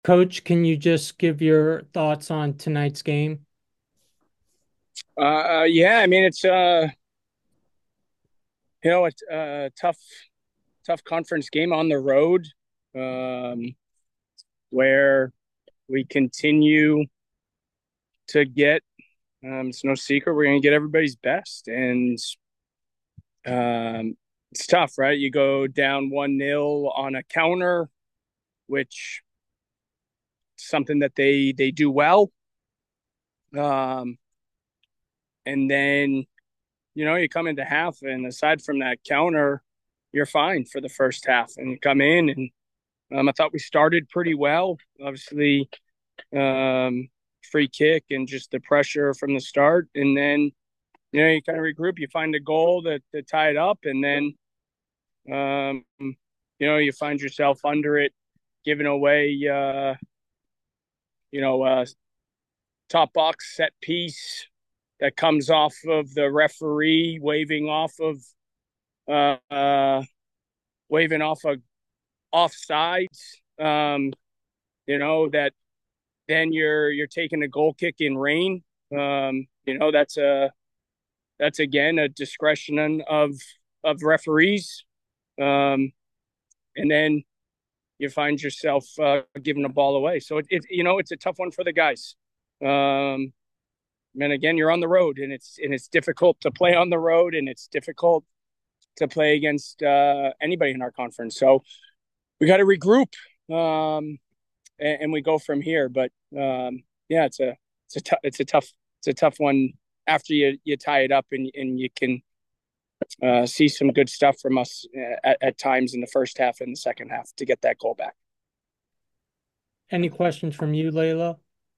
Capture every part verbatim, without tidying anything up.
Coach, can you just give your thoughts on tonight's game? Uh, yeah, I mean it's uh you know it's a tough tough conference game on the road, um, where we continue to get. Um, it's no secret we're going to get everybody's best, and um, it's tough, right? You go down one nil on a counter, which is something that they they do well, um, and then you know you come into half, and aside from that counter, you're fine for the first half, and you come in and Um, I thought we started pretty well. Obviously, um, free kick and just the pressure from the start, and then you know you kind of regroup. You find a goal that to tie it up, and then um, you know you find yourself under it, giving away uh, you know uh, top box set piece that comes off of the referee waving off of uh, uh, waving off of offsides. Um, you know that then you're you're taking a goal kick in rain. Um, you know that's a that's again a discretion of of referees. Um, and then you find yourself uh, giving the ball away. So it, it you know it's a tough one for the guys. Um, and again, you're on the road, and it's and it's difficult to play on the road, and it's difficult to play against uh, anybody in our conference. So we got to regroup, um, and, and we go from here. But um, yeah, it's a it's a t- it's a tough it's a tough one after you you tie it up and and you can uh, see some good stuff from us uh, at, at times in the first half and the second half to get that goal back. Any questions from you, Layla?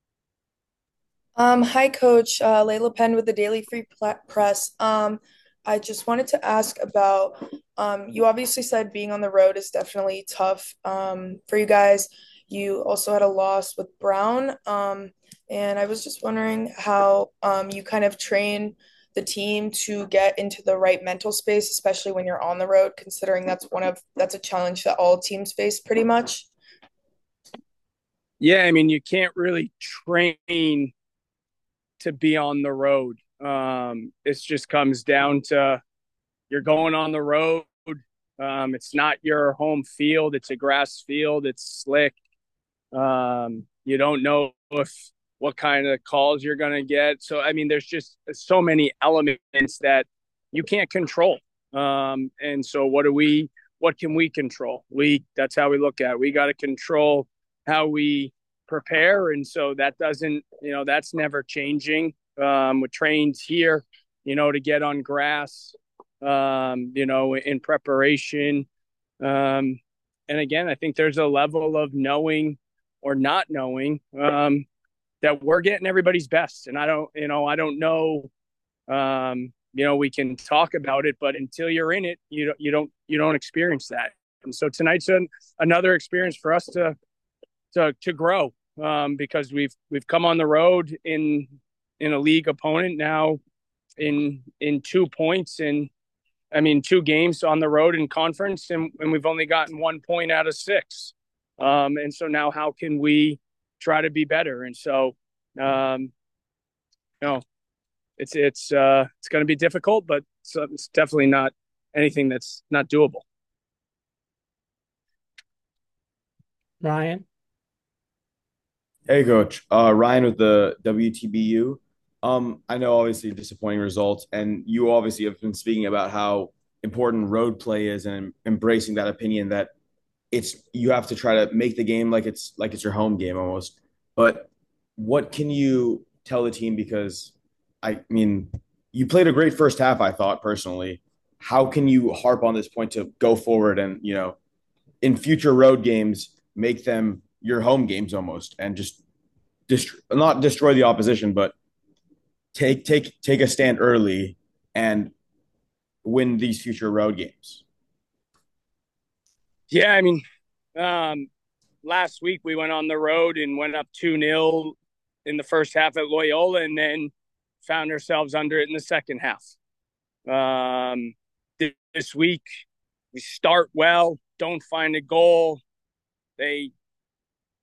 Um, hi, Coach. Uh, Layla Penn with the Daily Free Pla- Press. Um, I just wanted to ask about, um, you obviously said being on the road is definitely tough um, for you guys. You also had a loss with Brown. Um, and I was just wondering how um, you kind of train the team to get into the right mental space, especially when you're on the road, considering that's one of that's a challenge that all teams face pretty much. Yeah, I mean you can't really train to be on the road. Um, it just comes down to you're going on the road. Um, it's not your home field; it's a grass field. It's slick. Um, you don't know if what kind of calls you're going to get. So, I mean, there's just so many elements that you can't control. Um, and so, what do we? What can we control? We that's how we look at it. We got to control how we prepare, and so that doesn't, you know, that's never changing. Um, with trains here, you know, to get on grass, um, you know, in preparation. Um, and again, I think there's a level of knowing or not knowing um, that we're getting everybody's best. And I don't, you know, I don't know. Um, you know, we can talk about it, but until you're in it, you don't, you don't, you don't experience that. And so tonight's an, another experience for us to to to grow um, because we've we've come on the road in in a league opponent now in in two points and I mean, two games on the road in conference, and, and we've only gotten one point out of six. Um, and so now, how can we try to be better? And so, um, you know, it's it's uh, it's going to be difficult, but it's, it's definitely not anything that's not doable. Ryan? Hey, Coach. Uh, Ryan with the W T B U. Um, I know obviously disappointing results, and you obviously have been speaking about how important road play is and embracing that opinion that it's you have to try to make the game like it's like it's your home game almost. But what can you tell the team? Because I mean, you played a great first half, I thought personally. How can you harp on this point to go forward and, you know, in future road games, make them your home games almost and just dist- not destroy the opposition, but take take take a stand early and win these future road games. Yeah, I mean, um, last week we went on the road and went up two nil in the first half at Loyola, and then found ourselves under it in the second half. Um, this week we start well, don't find a goal. They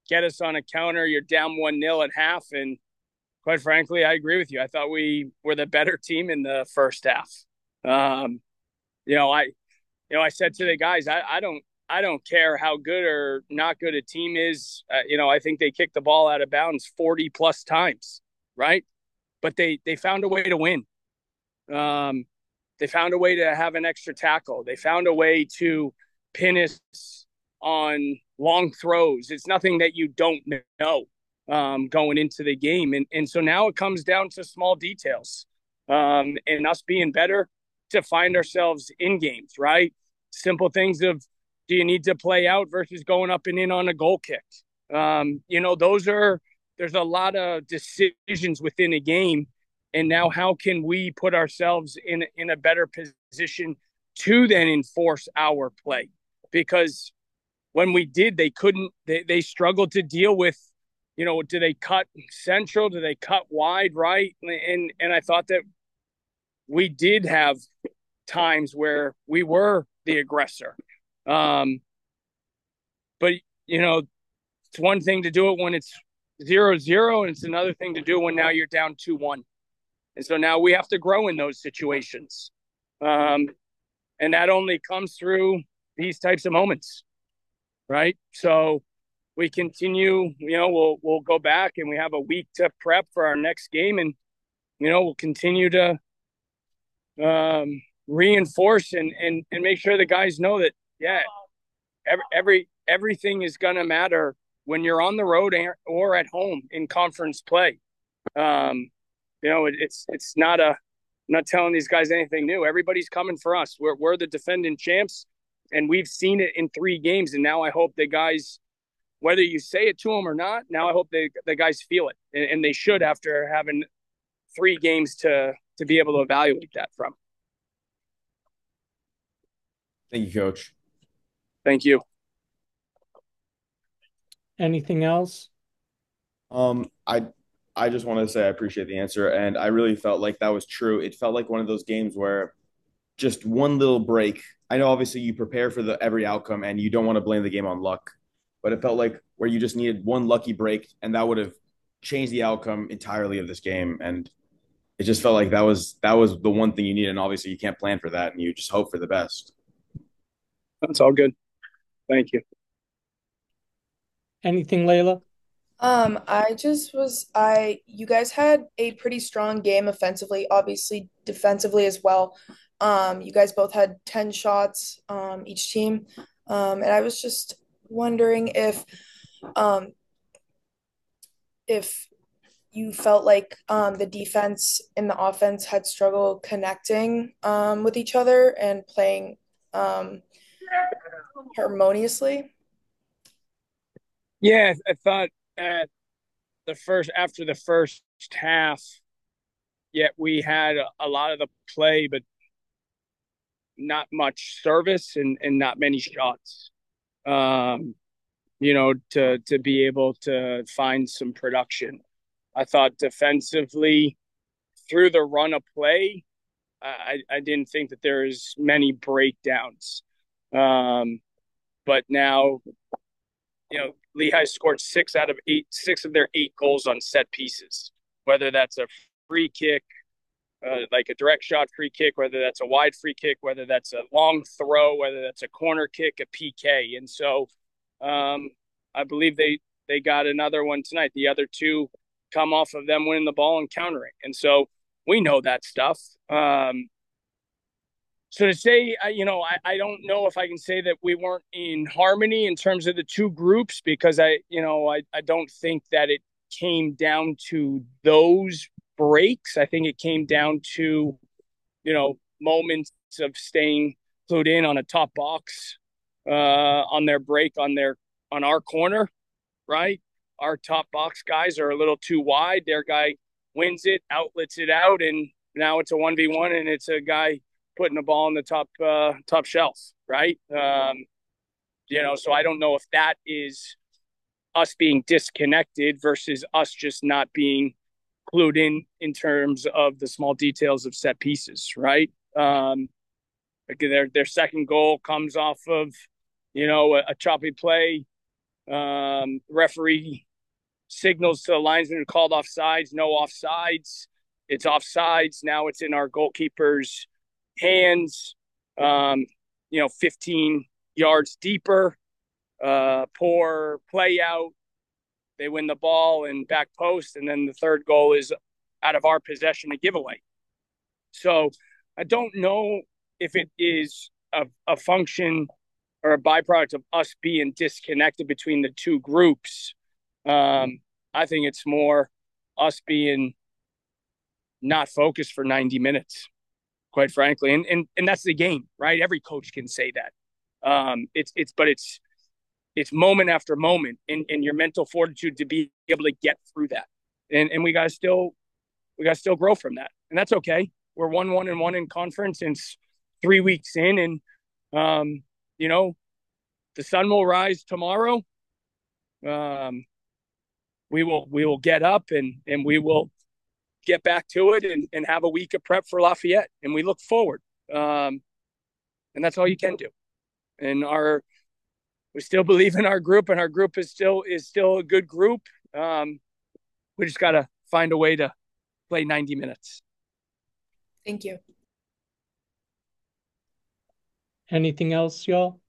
get us on a counter. You're down one nil at half. And quite frankly, I agree with you. I thought we were the better team in the first half. Um, you know, I, you know, I said to the guys, I, I don't, I don't care how good or not good a team is. Uh, you know, I think they kicked the ball out of bounds forty plus times, right? But they, they found a way to win. Um, they found a way to have an extra tackle. They found a way to pin us on long throws. It's nothing that you don't know um, going into the game. And, and so now it comes down to small details um, and us being better to find ourselves in games, right? Simple things of, do you need to play out versus going up and in on a goal kick? Um, you know, those are, there's a lot of decisions within a game. And now how can we put ourselves in, in a better position to then enforce our play? Because when we did, they couldn't, they, they struggled to deal with, you know, do they cut central? Do they cut wide, right? And, and I thought that we did have times where we were the aggressor. Um, but, you know, it's one thing to do it when it's zero zero, and it's another thing to do it when now you're down two one. And so now we have to grow in those situations. Um, and that only comes through these types of moments, right? So we continue, you know, we'll we'll go back and we have a week to prep for our next game, and, you know, we'll continue to um, reinforce and, and, and make sure the guys know that, yeah, every, every everything is going to matter when you're on the road or at home in conference play. Um, you know, it, it's it's not a I'm not telling these guys anything new. Everybody's coming for us. We're we're the defending champs, and we've seen it in three games. And now I hope the guys, whether you say it to them or not, now I hope they the guys feel it, and, and they should after having three games to to be able to evaluate that from. Thank you, Coach. Thank you. Anything else? Um, I I just wanted to say I appreciate the answer, and I really felt like that was true. It felt like one of those games where just one little break. I know obviously you prepare for the every outcome, and you don't want to blame the game on luck, but it felt like where you just needed one lucky break, and that would have changed the outcome entirely of this game. And it just felt like that was that was the one thing you need, and obviously you can't plan for that, and you just hope for the best. That's all good. Thank you. Anything, Layla? Um, I just was I you guys had a pretty strong game offensively, obviously defensively as well. Um, you guys both had ten shots, um, each team. Um, and I was just wondering if um if you felt like um the defense and the offense had struggled connecting um with each other and playing um harmoniously. Yeah, I thought at the first after the first half, yet we had a, a lot of the play, but not much service and, and not many shots. Um, you know, to to be able to find some production. I thought defensively, through the run of play, I, I didn't think that there's many breakdowns. Um, but now, you know, Lehigh scored six out of eight, six of their eight goals on set pieces, whether that's a free kick, uh, like a direct shot free kick, whether that's a wide free kick, whether that's a long throw, whether that's a corner kick, a P K. And so um, I believe they, they got another one tonight. The other two come off of them winning the ball and countering. And so we know that stuff. Um, So to say, you know, I, I don't know if I can say that we weren't in harmony in terms of the two groups, because I, you know, I, I don't think that it came down to those breaks. I think it came down to, you know, moments of staying glued in on a top box, uh, on their break, on their, on our corner, right? Our top box guys are a little too wide. Their guy wins it, outlets it out, and now it's a one v one, and it's a guy putting the ball in the top uh, top shelf, right? Um, you know, so I don't know if that is us being disconnected versus us just not being clued in in terms of the small details of set pieces, right? Um, their their second goal comes off of, you know, a, a choppy play Um, referee signals to the linesman who called offsides, no offsides. It's offsides. Now it's in our goalkeeper's hands, um, you know, fifteen yards deeper. Uh, poor play out. They win the ball and back post. And then the third goal is out of our possession, a giveaway. So I don't know if it is a, a function or a byproduct of us being disconnected between the two groups. Um, I think it's more us being not focused for ninety minutes, quite frankly. And and and that's the game, right? Every coach can say that. Um, it's it's but it's it's moment after moment in, in your mental fortitude to be able to get through that. And and we gotta still we gotta still grow from that. And that's okay. We're one one and one in conference and it's three weeks in, and um, you know, the sun will rise tomorrow. Um, we will we will get up and and we will get back to it and, and have a week of prep for Lafayette, and we look forward. Um, and that's all you can do. And our we still believe in our group, and our group is still is still a good group. Um, we just got to find a way to play ninety minutes. Thank you. Anything else, y'all?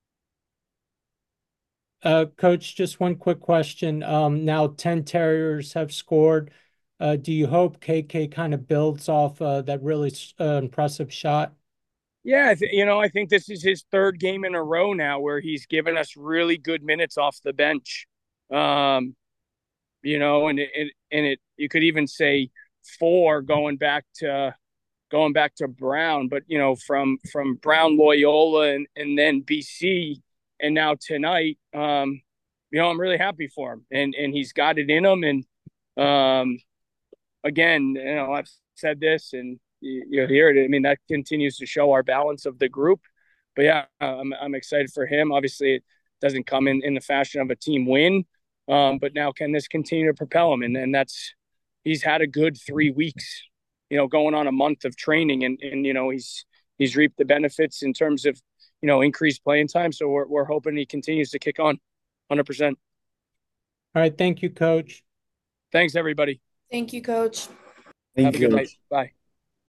Uh, Coach, just one quick question. Um, now ten Terriers have scored. Uh, do you hope K K kind of builds off uh, that really uh, impressive shot? Yeah, I th- you know, I think this is his third game in a row now where he's given us really good minutes off the bench. Um, you know, and it, it and it you could even say four going back to going back to Brown, but you know, from from Brown, Loyola, and and then B C, and now tonight, um, you know, I'm really happy for him, and and he's got it in him, and um, again, you know, I've said this, and you, you hear it. I mean, that continues to show our balance of the group. But yeah, I'm I'm excited for him. Obviously, it doesn't come in in the fashion of a team win, um, but now can this continue to propel him? And and that's he's had a good three weeks, you know, going on a month of training, and and you know he's he's reaped the benefits in terms of you know increased playing time. So we're we're hoping he continues to kick on, one hundred percent. All right. Thank you, Coach. Thanks, everybody. Thank you, Coach. Thank Have a you, good Coach. night. Bye.